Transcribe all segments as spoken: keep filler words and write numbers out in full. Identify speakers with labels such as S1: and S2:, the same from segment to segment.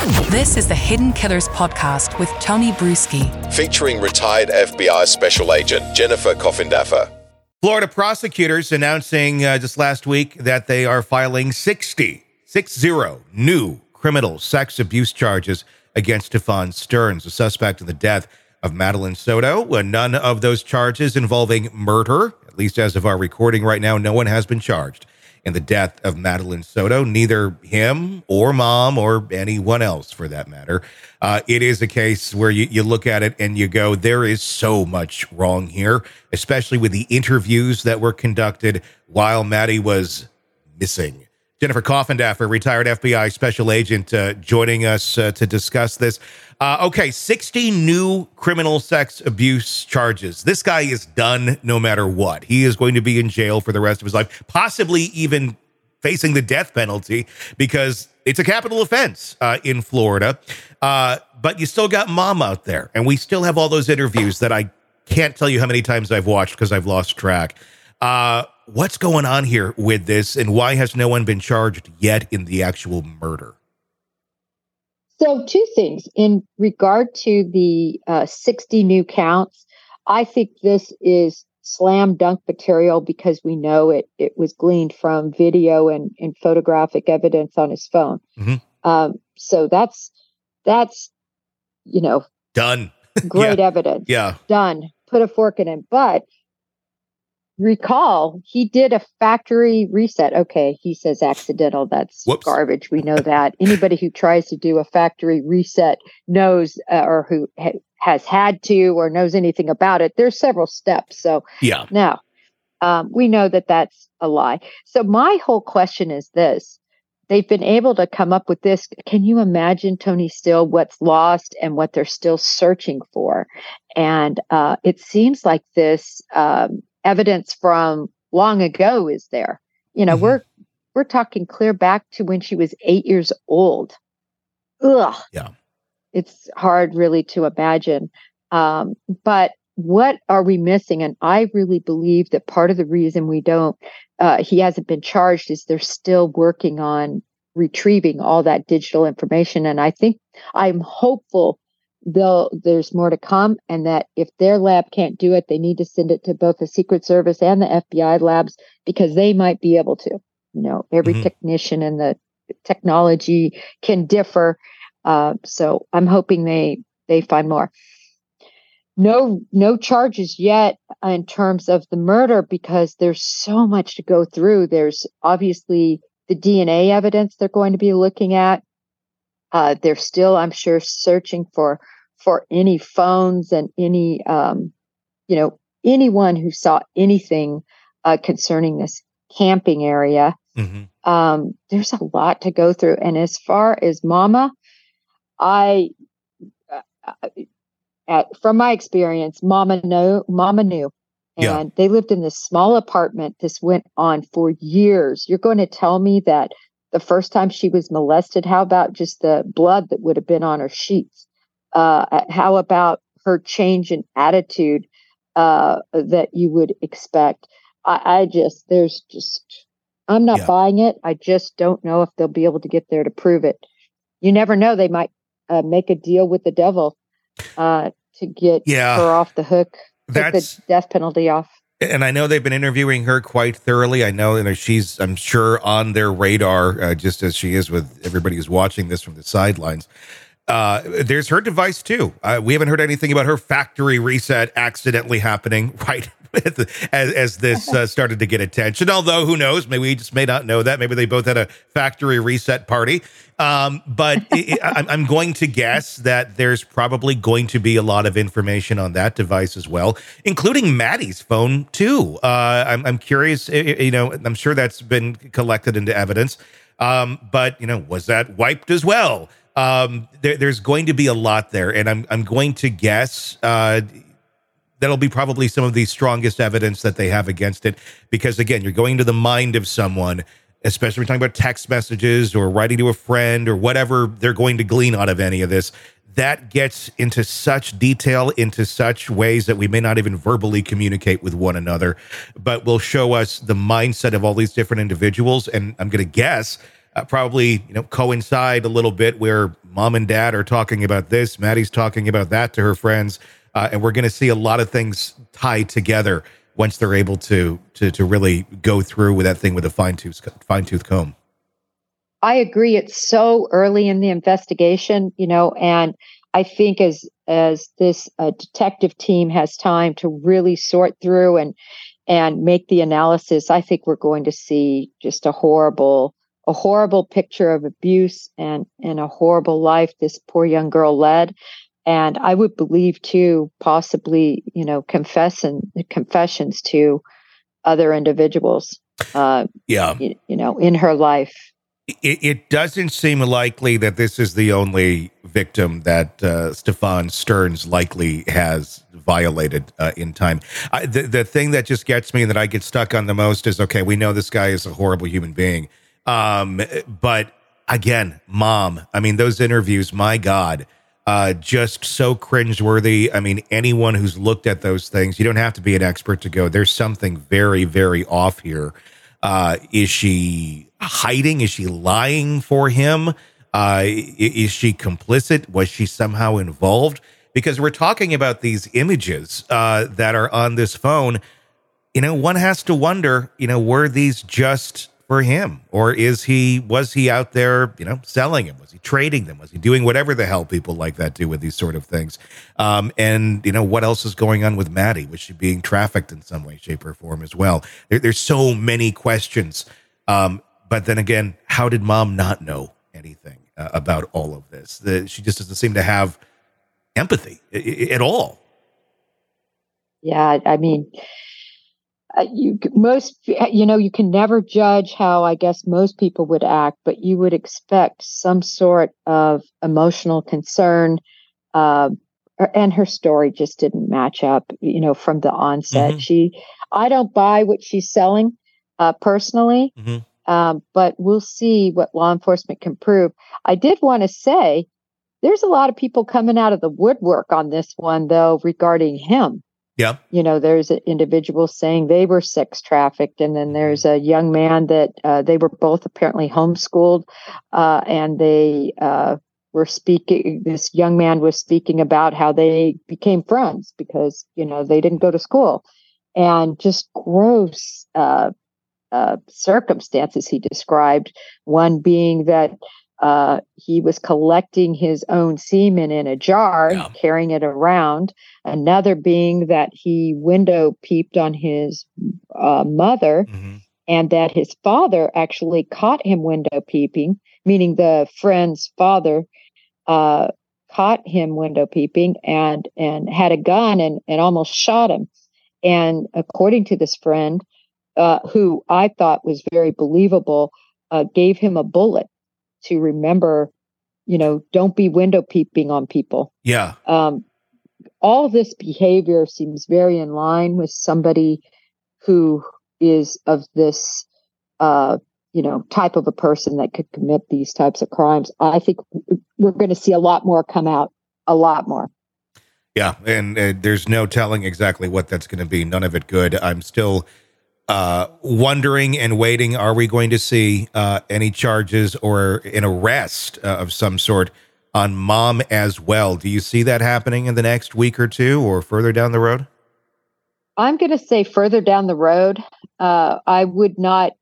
S1: This is the Hidden Killers podcast with Tony Brueski,
S2: featuring retired F B I Special Agent Jennifer Coffindaffer.
S3: Florida prosecutors announcing uh, just last week that they are filing sixty, six zero, new criminal sex abuse charges against Stefan Stearns, a suspect in the death of Madeline Soto. Uh, none of those charges involving murder, at least as of our recording right now, no one has been charged in the death of Madeline Soto, neither him or mom or anyone else for that matter. Uh, it is a case where you, you look at it and you go, there is so much wrong here, especially with the interviews that were conducted while Maddie was missing. Jennifer Coffindaffer, retired F B I special agent, uh, joining us uh, to discuss this. Uh, okay, sixty new criminal sex abuse charges. This guy is done no matter what. He is going to be in jail for the rest of his life, possibly even facing the death penalty because it's a capital offense uh, in Florida. Uh, but you still got mom out there, and we still have all those interviews that I can't tell you how many times I've watched because I've lost track. Uh, what's going on here with this, and why has no one been charged yet in the actual murder?
S4: So two things. In regard to the uh, sixty new counts, I think this is slam dunk material because we know it it was gleaned from video and, and photographic evidence on his phone. Mm-hmm. Um, so that's, that's you know,
S3: done.
S4: Great
S3: yeah.
S4: evidence.
S3: Yeah.
S4: Done. Put a fork in it. But recall, he did a factory reset. Okay, he says accidental. That's
S3: Whoops.
S4: Garbage. We know that. Anybody who tries to do a factory reset knows, uh, or who ha- has had to, or knows anything about it. There's several steps. So
S3: yeah.
S4: Now, um, we know that that's a lie. So my whole question is this. They've been able to come up with this. Can you imagine, Tony, still what's lost and what they're still searching for? And uh, it seems like this um, evidence from long ago is there. You know, mm-hmm. we're we're talking clear back to when she was eight years old. Ugh.
S3: Yeah.
S4: It's hard really to imagine. Um, but what are we missing? And I really believe that part of the reason we don't, uh, he hasn't been charged is they're still working on retrieving all that digital information. And I think I'm hopeful they'll, there's more to come, and that if their lab can't do it, they need to send it to both the Secret Service and the F B I labs, because they might be able to. You know, every mm-hmm. technician and the technology can differ. Uh, so I'm hoping they they find more. No, no charges yet in terms of the murder, because there's so much to go through. There's obviously the D N A evidence they're going to be looking at. Uh, they're still, I'm sure, searching for for any phones and any, um, you know, anyone who saw anything uh, concerning this camping area. Mm-hmm. Um, there's a lot to go through. And as far as Mama, I, uh, at, from my experience, Mama know, Mama knew, and yeah. they lived in this small apartment. This went on for years. You're going to tell me that the first time she was molested, how about just the blood that would have been on her sheets? Uh, how about her change in attitude uh, that you would expect? I, I just, there's just, I'm not yeah. buying it. I just don't know if they'll be able to get there to prove it. You never know. They might uh, make a deal with the devil uh, to get
S3: yeah.
S4: her off the hook, take
S3: That's
S4: the death penalty off.
S3: And I know they've been interviewing her quite thoroughly. I know, you know she's, I'm sure, on their radar, uh, just as she is with everybody who's watching this from the sidelines. Uh, there's her device, too. Uh, we haven't heard anything about her factory reset accidentally happening right as, as this uh, started to get attention. Although, who knows? Maybe we just may not know that. Maybe they both had a factory reset party. Um, but it, it, I'm going to guess that there's probably going to be a lot of information on that device as well, including Maddie's phone, too. Uh, I'm, I'm curious, you know, I'm sure that's been collected into evidence. Um, but, you know, was that wiped as well? Um, there, there's going to be a lot there, and I'm I'm going to guess uh, that'll be probably some of the strongest evidence that they have against it, because again, you're going to the mind of someone, especially when we're talking about text messages or writing to a friend or whatever they're going to glean out of any of this. That gets into such detail, into such ways that we may not even verbally communicate with one another, but will show us the mindset of all these different individuals. And I'm going to guess Uh, probably, you know, coincide a little bit where Mom and dad are talking about this. Maddie's talking about that to her friends. Uh, and we're going to see a lot of things tied together once they're able to, to, to really go through with that thing with a fine tooth, fine tooth comb.
S4: I agree. It's so early in the investigation, you know, and I think as as this uh, detective team has time to really sort through and and make the analysis, I think we're going to see just a horrible a horrible picture of abuse and and a horrible life this poor young girl led. And I would believe too, possibly, you know, confessing confessions to other individuals. Uh,
S3: yeah,
S4: you, you know, in her life.
S3: It, it doesn't seem likely that this is the only victim that uh, Stefan Stearns likely has violated uh, in time. I, the, the thing that just gets me and that I get stuck on the most is, okay, we know this guy is a horrible human being. Um, but again, mom, I mean, those interviews, my God, uh, just so cringeworthy. I mean, anyone who's looked at those things, you don't have to be an expert to go, there's something very, very off here. Uh, is she hiding? Is she lying for him? Uh, is she complicit? Was she somehow involved? Because we're talking about these images uh, that are on this phone. You know, one has to wonder, you know, were these just for him? Or is he, was he out there, you know, selling them? Was he trading them? Was he doing whatever the hell people like that do with these sort of things? Um, and, you know, what else is going on with Maddie? Was she being trafficked in some way, shape, or form as well? There, there's so many questions. Um, but then again, how did mom not know anything uh, about all of this? The, she just doesn't seem to have empathy I- I- at all.
S4: Yeah, I mean, Uh, you most you know you can never judge how I guess most people would act, but you would expect some sort of emotional concern, uh, and her story just didn't match up, you know, from the onset.
S3: Mm-hmm.
S4: She, I don't buy what she's selling, uh, personally,
S3: Mm-hmm.
S4: um, but we'll see what law enforcement can prove. I did want to say there's a lot of people coming out of the woodwork on this one, though, regarding him.
S3: Yeah.
S4: You know, there's an individual saying they were sex trafficked. And then there's a young man that uh, they were both apparently homeschooled. Uh, and they uh, were speaking, this young man was speaking about how they became friends because, you know, they didn't go to school. And just gross uh, uh, circumstances he described. One being that Uh, he was collecting his own semen in a jar,
S3: Yeah.
S4: carrying it around. Another being that he window peeped on his uh, mother,
S3: Mm-hmm.
S4: and that his father actually caught him window peeping, meaning the friend's father uh, caught him window peeping and and had a gun and, and almost shot him. And according to this friend, uh, who I thought was very believable, uh, gave him a bullet to remember, you know, don't be window peeping on people.
S3: Yeah.
S4: Um, all this behavior seems very in line with somebody who is of this, uh, you know, type of a person that could commit these types of crimes. I think we're going to see a lot more come out, a lot more.
S3: Yeah. And uh, there's no telling exactly what that's going to be. None of it good. I'm still Uh, wondering and waiting, are we going to see uh, any charges or an arrest uh, of some sort on mom as well? Do you see that happening in the next week or two or further down the road?
S4: I'm going to say further down the road. Uh, I would not,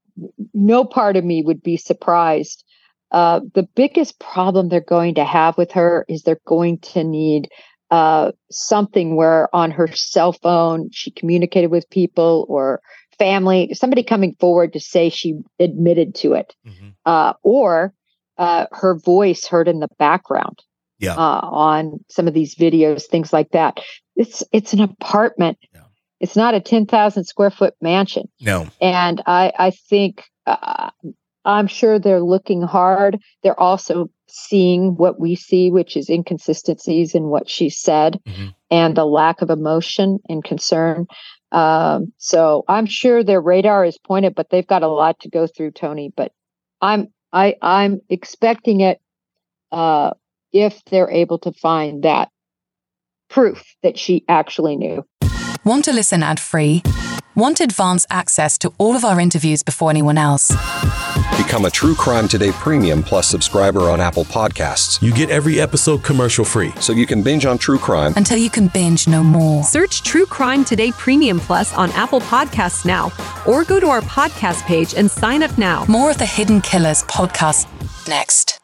S4: no part of me would be surprised. Uh, the biggest problem they're going to have with her is they're going to need uh, something where on her cell phone she communicated with people or family, somebody coming forward to say she admitted to it, mm-hmm. uh, or uh, her voice heard in the background
S3: yeah.
S4: uh, on some of these videos, things like that. It's it's an apartment. Yeah. It's not a ten thousand square foot mansion.
S3: No.
S4: And I, I think uh, I'm sure they're looking hard. They're also seeing what we see, which is inconsistencies in what she said, mm-hmm. and the lack of emotion and concern. Um, so I'm sure their radar is pointed, but they've got a lot to go through, Tony. But I'm I I'm expecting it uh, if they're able to find that proof that she actually knew.
S1: Want to listen ad-free? Want advance access to all of our interviews before anyone else?
S5: Become a True Crime Today Premium Plus subscriber on Apple Podcasts.
S6: You get every episode commercial-free.
S5: So you can binge on true crime
S1: until you can binge no more.
S7: Search True Crime Today Premium Plus on Apple Podcasts now, or go to our podcast page and sign up now.
S1: More of the Hidden Killers podcast next.